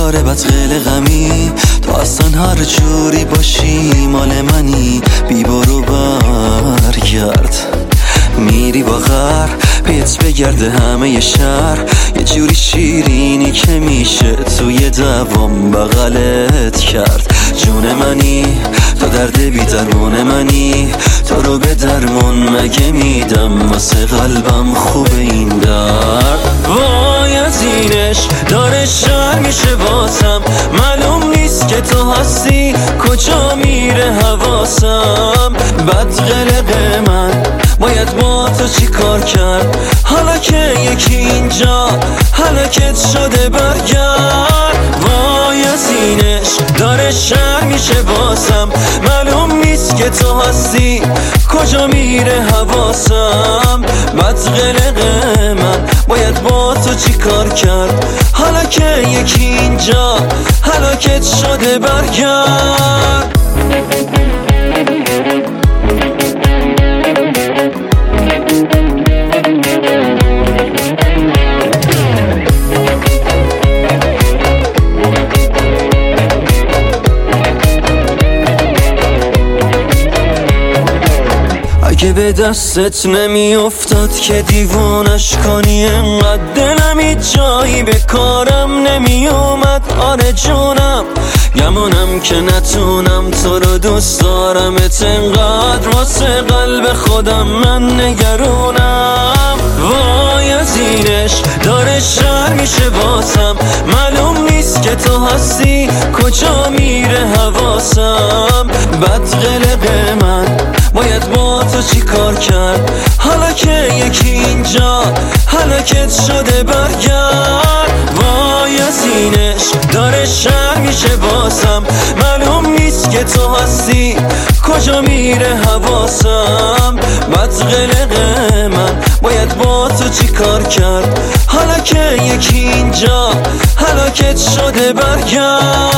داره بدقل غمی، تو اصلا هر جوری باشی مال منی. بی برو برگرد، میری با غر پیت بگرده همه شهر. یه جوری شیرینی که میشه توی دوام بغلت کرد. جون منی تو درد بی درمون منی، تو رو به درمون مگه میدم واسه قلبم خوب این درد. وای از اینش داره شر میشه واسم، معلوم نیست که تو هستی کجا میره حواسم. بدقلق من باید با تو چی کار کرد، حالا که یکی اینجا هلاکت شده برگرد. وای از اینش داره شر میشه واسم، معلوم نیست که تو هستی کجا میره حواسم. بدقلق من باید با تو چی کار کرد، حالا که یکی اینجا هلاکت شده برگرد. اگه به دستت نمی افتاد که دیوونش کنی، انقدر دلم هیچ جایی به کارم نمی اومد. آره جونم گمونم که نتونم تو رو دوست دارمت انقدر، واسه قلب خودم من نگرونم. وای از اینش داره شر میشه واسم، معلوم نیست که تو هستی کجا میره حواسم. بدقلق من باید با تو چی کار کرد، حالا که یکی اینجا هلاکت شده برگرد. وای از اینش داره شر میشه واسم، معلوم نیست که تو هستی کجا میره حواسم. بدقلق من باید با تو چی کار کرد، حالا که یکی اینجا هلاکت شده برگرد.